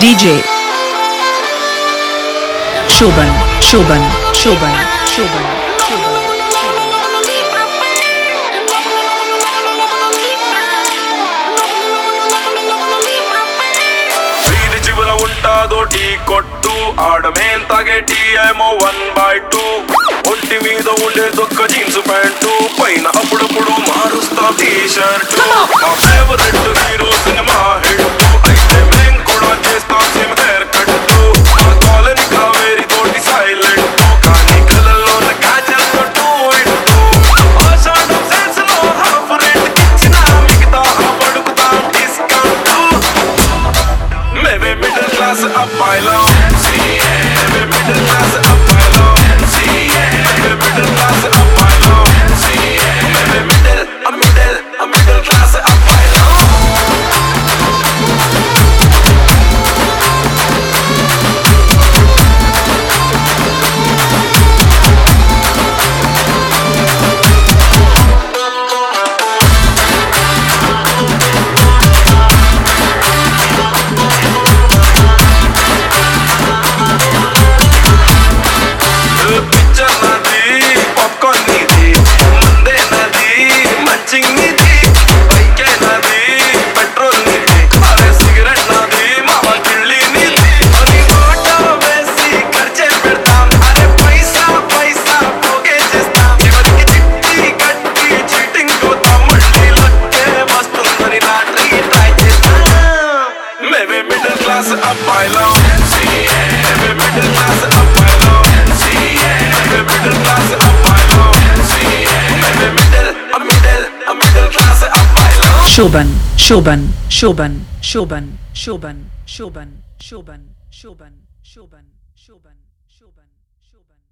DJ Shoban, Shoban, Shoban, Shoban, Shoban. ఉంటాదో tea కొట్టు ఆడమేం తాగే టీ ఏమో 1/2 ఒంటి మీద ఉండే దొక్క జీన్స్ ప్యాంటు పైన అప్పుడప్పుడు మారుస్తా టీ షర్టు మా ఫేవరెట్ హీరో సినిమా హిట్ అయితే మేం కూడా చేస్తాం సేమ్ హెయిర్ కట్ మా కాలనీ కావేరి తోటి సైలెంట్ కానీ కళ్ళల్లోన కాజల్ తోటు ఇట్టు ఆషాఢం సేల్స్ లో హాఫ్ రేట్ ఇచ్చిన మిగతా పడుకుతాం డిస్కౌంట్ మేమే మిడిల్ క్లాస్ అబ్బాయిలో మేమే మిడిల్ క్లాస్ అబ్బాయిలో మేమే మిడిల్ క్లాస్ అబ్బాయిలో మేమే మిడిల్ క్లాస్ అబ్బాయిలో అబ్బాయిలో మేమే మిడిల్ క్లాస్ అబ్బాయిలో మేమే మిడిల్ క్లాస్ అబ్బాయిలో మేమే మిడిల్ క్లాస్ అబ్బాయిలో Shoban, Shoban, Shoban, Shoban, Shoban, Shoban, Shoban, Shoban, Shoban, Shoban, Shoban, Shoban.